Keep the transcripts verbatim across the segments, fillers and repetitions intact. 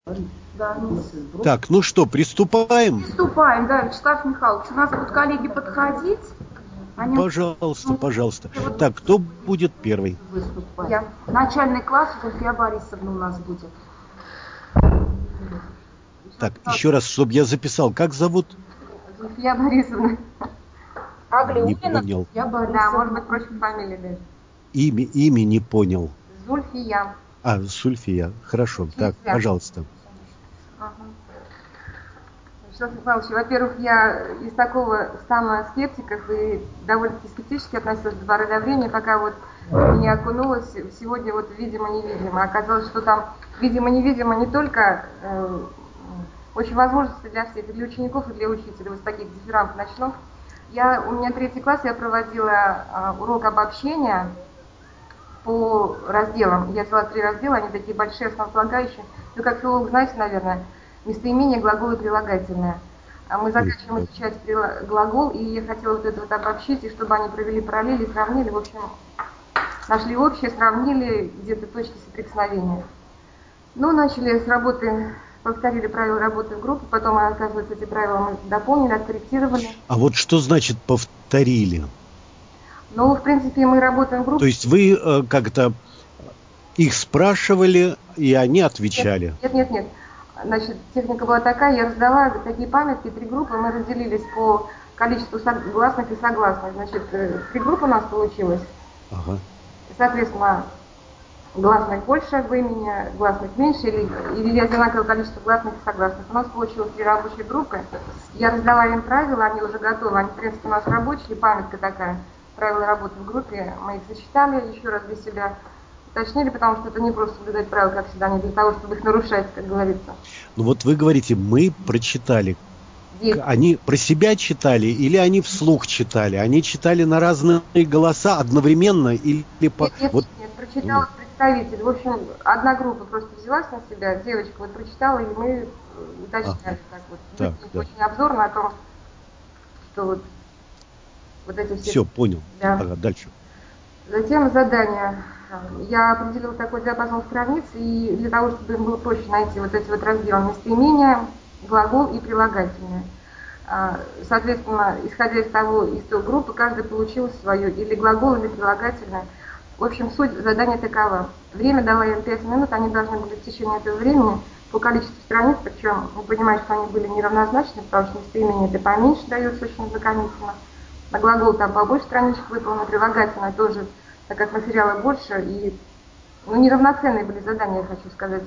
Да, ну, Так, ну что, приступаем? приступаем, да, Вячеслав Михайлович. У нас будут коллеги подходить. Они Пожалуйста, ну, пожалуйста. вот Так, кто будет первый? выступать. Я. Начальный класс, Зульфия Борисовна у нас будет. Так, еще раз, чтобы я записал. Как зовут? Зульфия Борисовна. Не понял. Я Борисовна. Да, может быть, проще фамилия даже. Имя, имя не понял. Зульфия. А, Сульфия. Хорошо. Через Так, «я». пожалуйста. Ага. Вячеслав Михайлович, во-первых, я из такого стана скептиков и довольно-таки скептически относилась до давления, пока вот не окунулась сегодня вот видимо-невидимо. Оказалось, что там видимо-невидимо не только э, очень возможности для всех, и для учеников, и для учителей, вот с таких дифферантов начну. Я, у меня третий класс, я проводила э, урок обобщения по разделам. Я взяла три раздела, они такие большие, основополагающие. Вы как филолог знаете, наверное, местоимение, глагол и прилагательное. А мы заканчиваем Ой, изучать глагол, и я хотела вот это вот обобщить, и чтобы они провели параллели, сравнили, в общем, нашли общее, сравнили где-то точки соприкосновения. Ну, начали с работы, повторили правила работы в группе, потом, оказывается, эти правила мы дополнили, откорректировали. А вот что значит повторили? Ну, в принципе, мы работаем в группе. То есть вы э, как-то их спрашивали, и они отвечали? Нет, нет, нет. Значит, техника была такая, я раздала такие памятки, три группы, мы разделились по количеству гласных и согласных. Значит, три группы у нас получилось. Ага. Соответственно, гласных больше в имени, гласных меньше, или, или одинаковое количество гласных и согласных. У нас получилось три рабочие группы. Я раздала им правила, они уже готовы, они, в принципе, у нас рабочие, памятка такая, правила работы в группе. Мы их зачитали еще раз для себя, уточнили, потому что это не просто соблюдать правила, как всегда, не для того, чтобы их нарушать, как говорится. Ну вот вы говорите, мы прочитали. Есть. Они про себя читали или они вслух читали? Они читали на разные голоса одновременно или по... Нет, нет, вот... нет, ну, прочитал представитель. В общем, одна группа просто взялась на себя, девочка вот прочитала, и мы уточняли, ага. так вот, Так, выкинуть да. очень обзорно о том, что вот, вот эти все... Все, понял. Да. Ага, дальше. Затем задание. Я определила такой диапазон страниц, и для того, чтобы им было проще найти вот эти вот разделы местоимения, глагол и прилагательное. Соответственно, исходя из того, из той группы, каждый получил свое или глагол, или прилагательное. В общем, суть задания такова. Время дала им пять минут, они должны были в течение этого времени по количеству страниц, причем вы понимаете, что они были неравнозначны, потому что местоимение это поменьше дается очень ознакомительно. На глагол там побольше страничек выполнено, прилагательное тоже, так как материала больше, и ну, неравноценные были задания, я хочу сказать.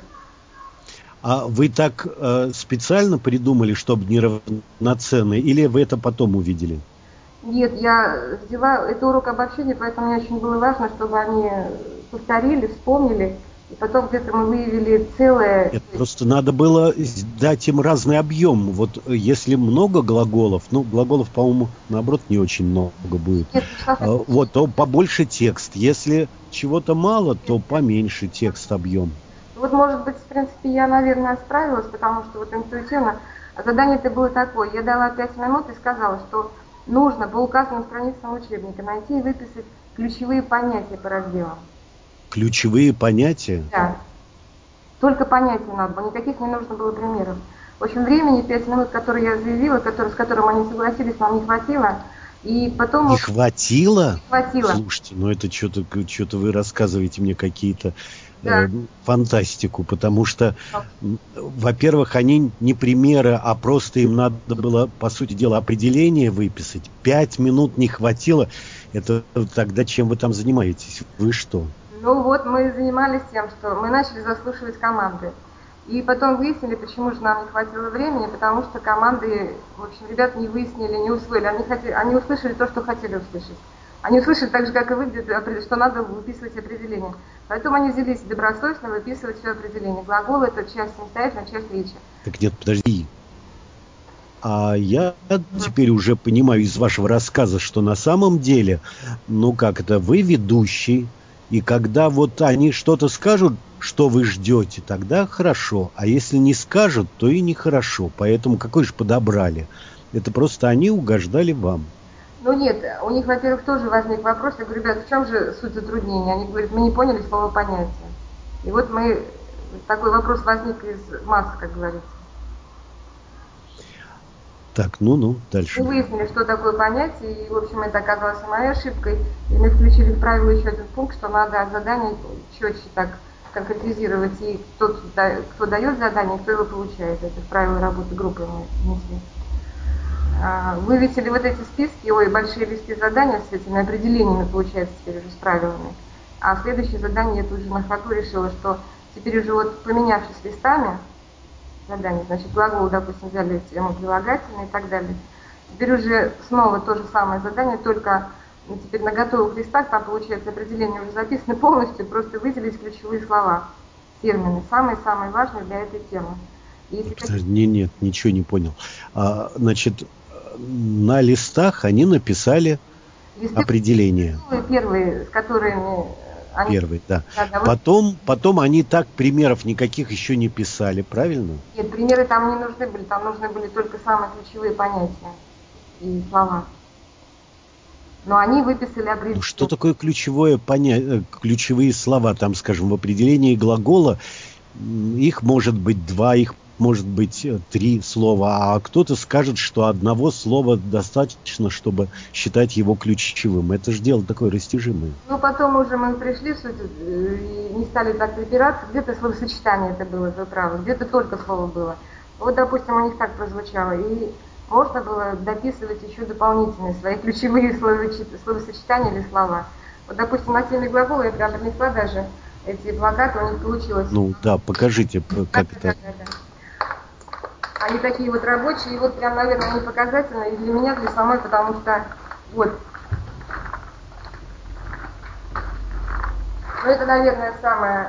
А вы так э, специально придумали, чтобы неравноценные, или вы это потом увидели? Нет, я взяла, это урок обобщения, поэтому мне очень было важно, чтобы они повторили, вспомнили, и потом где-то мы выявили целое... Это просто надо было дать им разный объем. Вот если много глаголов, ну, глаголов, по-моему, наоборот, не очень много будет, Нет, Вячеслав а, вот, то побольше текст. Если чего-то мало, то поменьше текст, объем. Вот, может быть, в принципе, я, наверное, справилась, потому что вот интуитивно задание-то было такое. Я дала пять минут и сказала, что нужно по указанным страницам учебника найти и выписать ключевые понятия по разделам. Ключевые понятия? Да. Только понятия надо было, никаких не нужно было примеров. В общем, времени пять минут, которые я заявила, который, с которым они согласились, нам не хватило. И потом... Не хватило? Не хватило. Слушайте, ну это что-то, что-то вы рассказываете мне какие-то Да. э, фантастику, потому что, во-первых, они не примеры, а просто им надо было, по сути дела, определение выписать. Пять минут не хватило. Это тогда чем вы там занимаетесь? Вы что? Ну вот мы занимались тем, что мы начали заслушивать команды. И потом выяснили, почему же нам не хватило времени, потому что команды, в общем, ребята не выяснили, не усвоили. Они, хотели, они услышали то, что хотели услышать. Они услышали так же, как и вы, что надо выписывать определение. Поэтому они взялись добросовестно выписывать все определения. Глагол – это часть самостоятельная, часть речи. Так нет, подожди. А я теперь уже понимаю из вашего рассказа, что на самом деле, ну как это, вы ведущий, и когда вот они что-то скажут, что вы ждете, тогда хорошо. А если не скажут, то и нехорошо. Поэтому какой же подобрали? Это просто они угождали вам. Ну нет, у них, во-первых, тоже возник вопрос. Я говорю, ребят, в чем же суть затруднения? Они говорят, мы не поняли слово понятия. И вот мы такой вопрос возник из масс, как говорится. Так, ну-ну, дальше. Мы выяснили, что такое понятие, и, в общем, это оказалось и моей ошибкой. И мы включили в правило еще один пункт, что надо задание четче так конкретизировать, и тот, кто дает задание, кто его получает. Это в правила работы группы мы внесли. Вывесили вот эти списки, ой, большие листы заданий с этими определениями, получается, теперь уже с правилами. А следующее задание я тут же на ходу решила, что теперь уже вот поменявшись листами, задание, значит, глагол, допустим, взяли тему прилагательные и так далее. Теперь уже снова то же самое задание, только ну, теперь на готовых листах, там, получается, определение уже записано полностью, просто выделить ключевые слова, термины, самые-самые важные для этой темы. Если Подожди, нет, нет, ничего не понял. А, значит, на листах они написали листы определения. Первые, с которыми... Они... Первый, да. да, да потом, вот... потом они так примеров никаких еще не писали, правильно? Нет, примеры там не нужны были, там нужны были только самые ключевые понятия и слова. Но они выписали определение. Ну, что такое ключевое понятие, ключевые слова? Там, скажем, в определении глагола их может быть два, их может быть три слова, а кто-то скажет, что одного слова достаточно, чтобы считать его ключевым. Это же дело такое растяжимое. Ну, потом уже мы пришли в суть и не стали так припираться. Где-то словосочетание это было, вы правы, где-то только слово было. Вот, допустим, у них так прозвучало. И можно было дописывать еще дополнительные свои ключевые словосочетания или слова. Вот, допустим, на теме глагола я прям принесла даже эти плакаты, у них получилось. Ну, да, покажите, как да, это... Да, да, да. Они такие вот рабочие, и вот прям, наверное, они показательные и для меня, для самой, потому что вот. Ну, это, наверное, самое...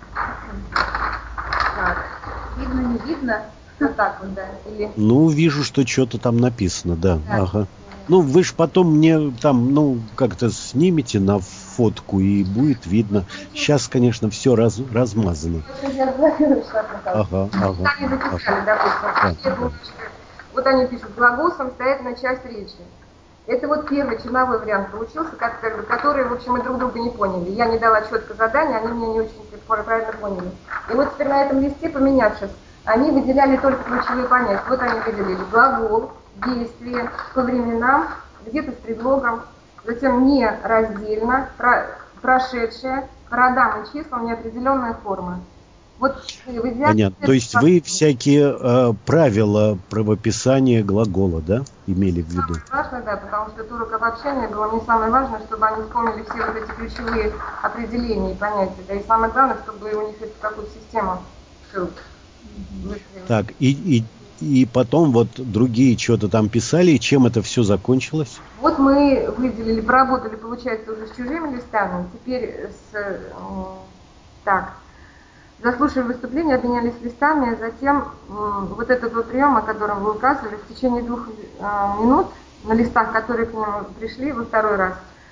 Так, видно, не видно? Вот так вот, да. Или... Ну, вижу, что что-то там написано, да. да. Ага. Ну, вы же потом мне там, ну, как-то снимете на фотку, и будет видно. Сейчас, конечно, все раз, размазано. Ага, ага. Они записали, допустим. Да, да. Вот они пишут, глагол самостоятельная часть речи. Это вот первый черновой вариант получился, как, который, в общем, мы друг друга не поняли. Я не дала четко задание, они меня не очень правильно поняли. И вот теперь на этом листе, поменявшись, они выделяли только ключевые понятия. Вот они выделили глагол, действие, по временам, где-то с предлогом, затем не раздельно, про, прошедшее, по родам и числам неопределенная форма. Вот, понятно. То есть вы всякие э, правила правописания глагола, да, имели в виду? Самое важное, да, потому что турок обобщения было мне самое важное, чтобы они вспомнили все вот эти ключевые определения и понятия. Да и самое главное, чтобы у них это какую-то систему все выстроили. Так, и, и, и потом вот другие что-то там писали, и чем это все закончилось? Вот мы выделили, поработали, получается, уже с чужими листами, теперь с... Э, так... Заслушали выступление, обменялись листами, затем м, вот этот вот прием, о котором вы указывали, в течение двух э, минут на листах, которые к нему пришли во второй раз.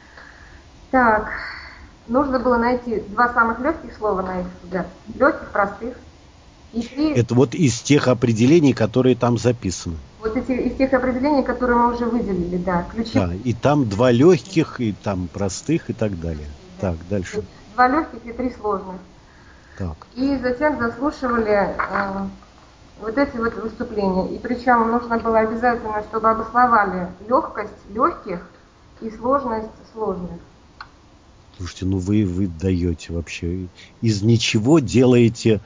Так, нужно было найти два самых легких слова на их взгляд, легких, простых. И три... Это вот из тех определений, которые там записаны. Вот эти, из тех определений, которые мы уже выделили, да. Ключи... Да, и там два легких, и там простых, и так далее. Да. Так, дальше. Два легких и три сложных. Так. И затем заслушивали э, вот эти вот выступления. И причем нужно было обязательно, чтобы обосновали легкость легких и сложность сложных. Слушайте, ну вы, вы даете вообще. Из ничего делаете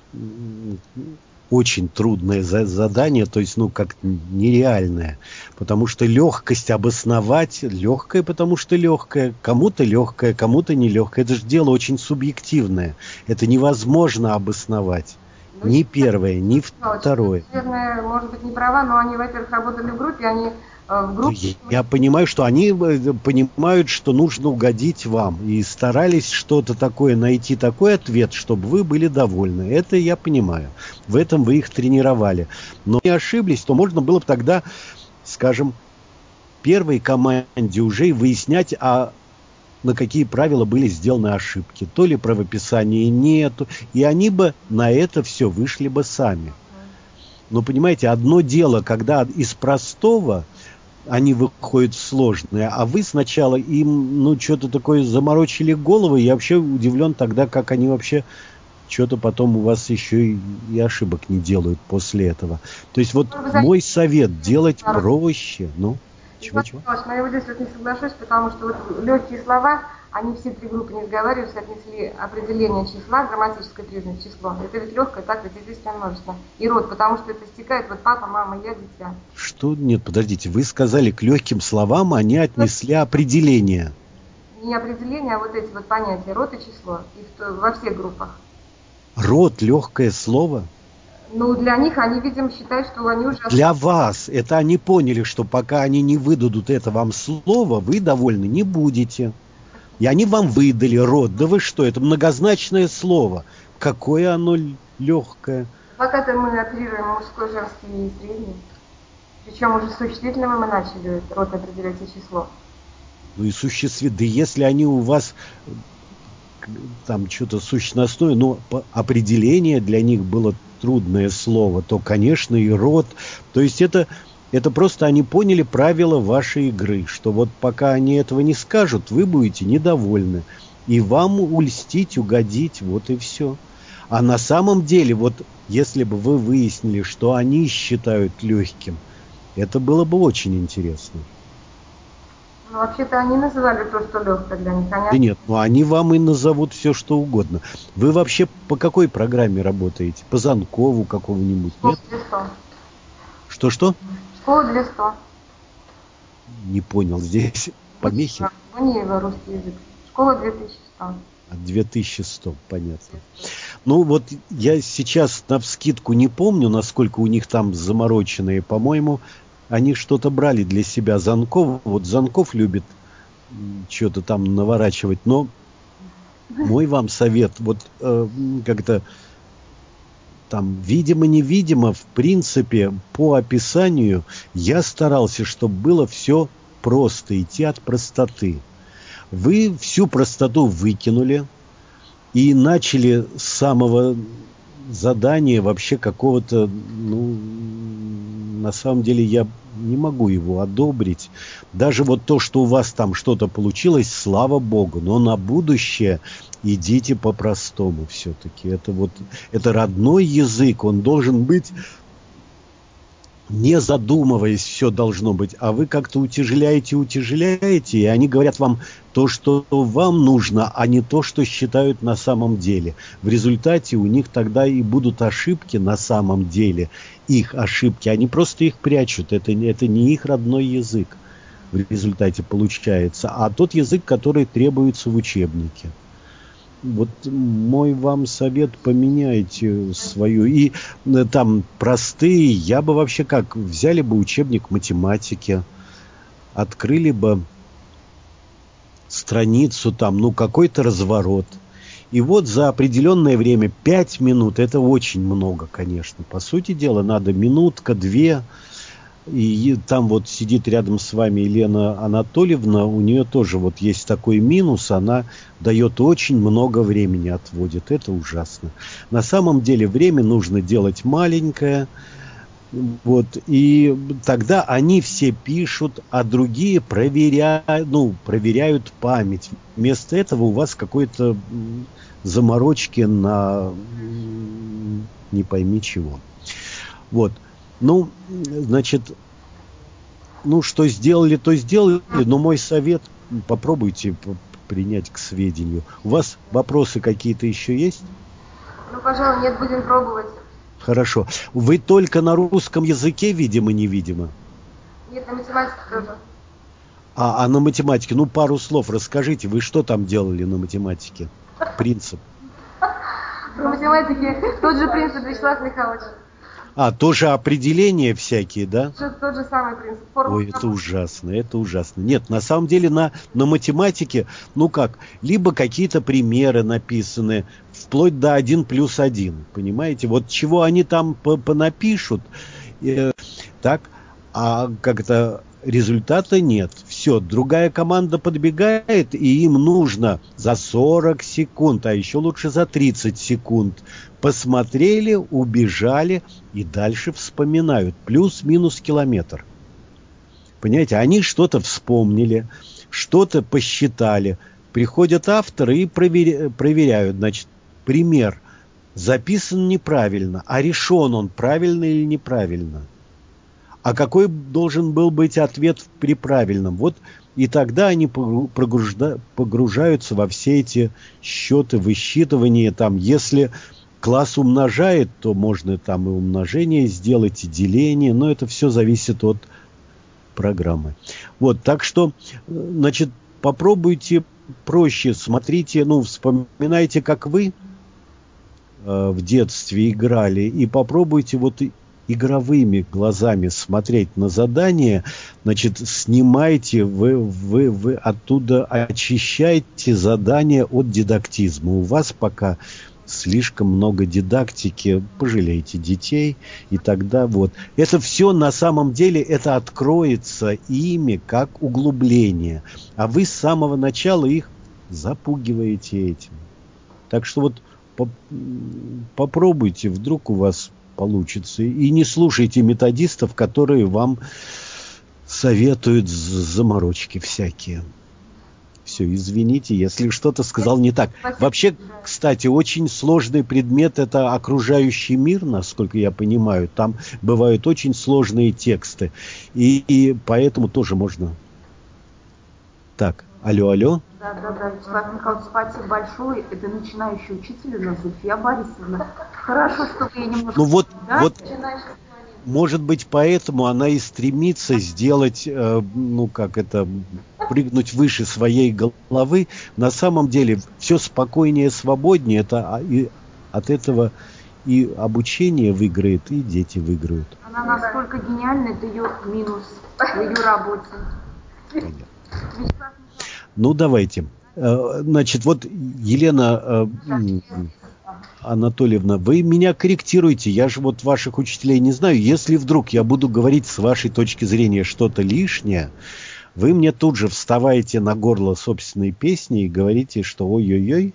очень трудное задание, то есть, ну, как нереальное. Потому что легкость обосновать, легкое, потому что легкое, кому-то легкое, кому-то не легкое. Это же дело очень субъективное. Это невозможно обосновать. Ну, ни первое, ни второе. Наверное, может быть, не права, но они, во-первых, работали в группе, они в группе... Я, я понимаю, что они понимают, что нужно угодить вам. И старались что-то такое, найти такой ответ, чтобы вы были довольны. Это я понимаю. В этом вы их тренировали. Но не ошиблись, то можно было бы тогда, скажем, первой команде уже выяснять, а на какие правила были сделаны ошибки. То ли правописания нету. И они бы на это все вышли бы сами. Но, понимаете, одно дело, когда из простого они выходят в сложное, а вы сначала им, ну, что-то такое заморочили головы. Я вообще удивлен тогда, как они вообще что-то потом у вас еще и, и ошибок не делают после этого. То есть вот мой совет делать проще. Ну, чего-чего? Но я вот здесь вот не соглашусь, потому что вот легкие слова, они все три группы не сговариваются, отнесли определение числа, грамматическое признак число. Это ведь легкое, так ведь известное множество. И род, потому что это стекает вот папа, мама, я, дитя. Что? Нет, подождите, вы сказали, к легким словам они отнесли определение. Не определение, а вот эти вот понятия, род и число, и в, во всех группах. Род — легкое слово? Ну, для них они, видимо, считают, что они уже... Для вас. Это они поняли, что пока они не выдадут это вам слово, вы довольны не будете. И они вам выдали род. Да вы что, это многозначное слово. Какое оно легкое. Пока-то мы оперируем мужской, женский и средний. Причем уже существительным мы начали род определять и число. Ну и существительное. Да если они у вас там что-то сущностное, но определение для них было трудное слово, то, конечно, и род. То есть это, это просто они поняли правила вашей игры, что вот пока они этого не скажут, вы будете недовольны. И вам ульстить, угодить, вот и все. А на самом деле, вот если бы вы выяснили, что они считают легким, это было бы очень интересно. Ну, вообще-то они называли то, что легкое для них. Они... Да нет, ну они вам и назовут все, что угодно. Вы вообще по какой программе работаете? По Занкову какого-нибудь, Школа нет? для сто. Что-что? Школа для сто. Не понял, здесь помехи? Ванеева, русский язык. Школа две тысячи сто. две тысячи сто, понятно. Ну вот я сейчас навскидку не помню, насколько у них там замороченные. По-моему, они что-то брали для себя Занкова. Вот Занков любит что-то там наворачивать. Но мой вам совет, вот э, как-то там видимо-невидимо, в принципе, по описанию я старался, чтобы было все просто, идти от простоты. Вы всю простоту выкинули и начали с самого задания вообще какого-то, ну, на самом деле я не могу его одобрить. Даже вот то, что у вас там что-то получилось, слава богу, но на будущее идите по-простому все-таки. Это вот, это родной язык, он должен быть... Не задумываясь, все должно быть, а вы как-то утяжеляете, утяжеляете, и они говорят вам то, что вам нужно, а не то, что считают на самом деле. В результате у них тогда и будут ошибки на самом деле, их ошибки, они просто их прячут, это, это не их родной язык в результате получается, а тот язык, который требуется в учебнике. Вот мой вам совет, поменяйте свою. И э, там простые, я бы вообще как, взяли бы учебник математики, открыли бы страницу там, ну какой-то разворот. И вот за определенное время, пять минут, это очень много, конечно. По сути дела, надо минутка, две. И там вот сидит рядом с вами Елена Анатольевна, у нее тоже вот есть такой минус, она дает очень много времени, отводит, это ужасно. На самом деле время нужно делать маленькое, вот, и тогда они все пишут, а другие проверяют, ну, проверяют память. Вместо этого у вас какой-то заморочки на не пойми чего. Вот. Ну, значит, ну, что сделали, то сделали, но мой совет, попробуйте принять к сведению. У вас вопросы какие-то еще есть? Ну, пожалуй, нет, будем пробовать. Хорошо. Вы только на русском языке, видимо-невидимо? Нет, на математике тоже. А, а на математике, ну, пару слов расскажите, вы что там делали на математике? Принцип. На математике тот же принцип, Вячеслав Михайлович. А, тоже определения всякие, да? Тот, тот же самый принцип. Формула. Ой, это ужасно, это ужасно. Нет, на самом деле на, на математике, ну как, либо какие-то примеры написаны, вплоть до один плюс один, понимаете? Вот чего они там понапишут, э, так, а как-то результата нет. Все, другая команда подбегает, и им нужно за сорок секунд, а еще лучше за тридцать секунд. Посмотрели, убежали и дальше вспоминают. Плюс-минус километр. Понимаете, они что-то вспомнили, что-то посчитали. Приходят авторы и проверя- проверяют. Значит, пример записан неправильно, а решен он правильно или неправильно. А какой должен был быть ответ при правильном? Вот и тогда они погружда, погружаются во все эти счеты, высчитывания. Там, если класс умножает, то можно там и умножение сделать, и деление, но это все зависит от программы. Вот, так что, значит, попробуйте проще, смотрите, ну, вспоминайте, как вы э, в детстве играли, и попробуйте вот игровыми глазами смотреть на задание, значит, снимайте, вы, вы, вы оттуда очищайте задание от дидактизма. У вас пока слишком много дидактики, пожалейте детей, и тогда вот. Это все на самом деле, это откроется ими как углубление, а вы с самого начала их запугиваете этим. Так что вот по- попробуйте, вдруг у вас получится. И не слушайте методистов, которые вам советуют заморочки всякие. Все, извините, если что-то сказал не так. Вообще, кстати, очень сложный предмет – это окружающий мир, насколько я понимаю. Там бывают очень сложные тексты. И, и поэтому тоже можно... Так, алло, алло. Да, да, да, Вячеслав Михайлович, спасибо большое. Это начинающий учитель у нас, Зульфия Борисовна. Хорошо, что вы немножко... Ну вот, да? вот, может быть, поэтому она и стремится сделать, э, ну как это, прыгнуть выше своей головы. На самом деле, все спокойнее, свободнее. Это, а, и от этого и обучение выиграет, и дети выиграют. Она настолько гениальна, это ее минус в ее работе. Понятно. Ну, давайте. Значит, вот Елена Анатольевна, вы меня корректируете. Я же вот ваших учителей не знаю. Если вдруг я буду говорить с вашей точки зрения что-то лишнее, вы мне тут же вставаете на горло собственной песни и говорите, что ой-ой-ой.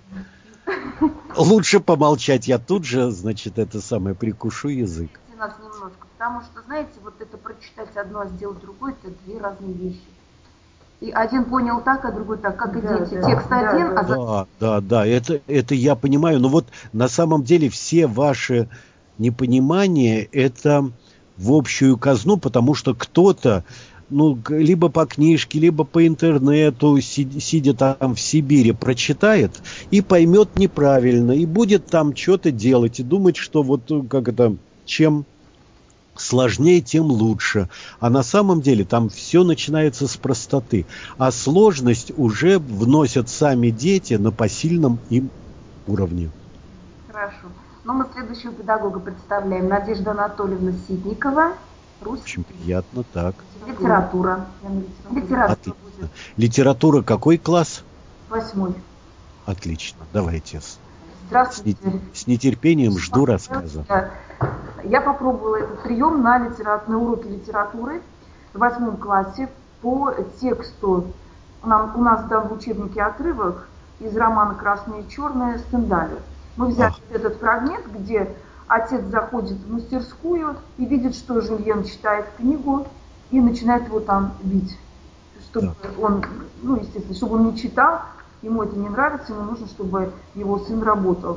Лучше помолчать. Я тут же, значит, это самое, прикушу язык. Нас немножко, потому что, знаете, вот это прочитать одно, а сделать другое, это две разные вещи. И один понял так, а другой так, как и да, дети. Да, Текст да, один, да, а... Да, да, да, это, это я понимаю. Но вот на самом деле все ваши непонимания – это в общую казну, потому что кто-то, ну, либо по книжке, либо по интернету, сидя там в Сибири, прочитает и поймет неправильно, и будет там что-то делать, и думать, что вот как это, чем сложнее, тем лучше. А на самом деле там все начинается с простоты. А сложность уже вносят сами дети на посильном им уровне. Хорошо. Ну, мы следующего педагога представляем. Надежда Анатольевна Ситникова. Русский. Очень приятно, так. Литература. Литература. Отлично. Литература какой класс? Восьмой. Отлично. Давайте. Здравствуйте. С, с нетерпением жду рассказа. Я попробовала этот прием на, литера... на уроке литературы в восьмом классе по тексту. Нам, у нас там в учебнике отрывок из романа «Красное и черное» Стендаля. Мы взяли а. этот фрагмент, где отец заходит в мастерскую и видит, что Жюльен читает книгу и начинает его там бить. Чтобы да. он, ну, естественно, чтобы он не читал, ему это не нравится, ему нужно, чтобы его сын работал.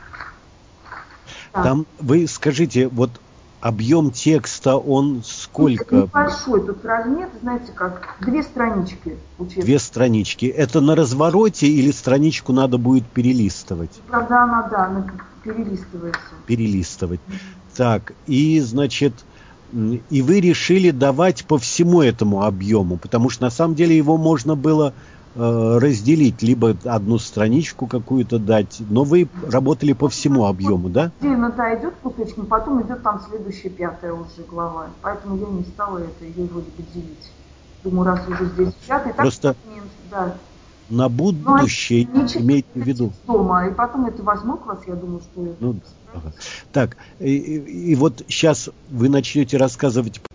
Там, вы скажите, вот объем текста, он сколько? Это небольшой тут фрагмент, знаете как, две странички учебника. Две странички. Это на развороте или страничку надо будет перелистывать? Правда, она, да, она перелистывается. Перелистывать. Так, и, значит, и вы решили давать по всему этому объему, потому что на самом деле его можно было разделить, либо одну страничку какую-то дать, но вы работали по всему объему, да? Отдельно, да, идет кусочком, потом идет там следующая пятая уже глава, поэтому я не стала это ее вроде бы делить. Думаю, раз уже здесь пятый, просто так, да. На будущее имейте в виду. Дома, и потом это восьмой класс, я думаю, что... Ну, ага. Так, и, и, и вот сейчас вы начнете рассказывать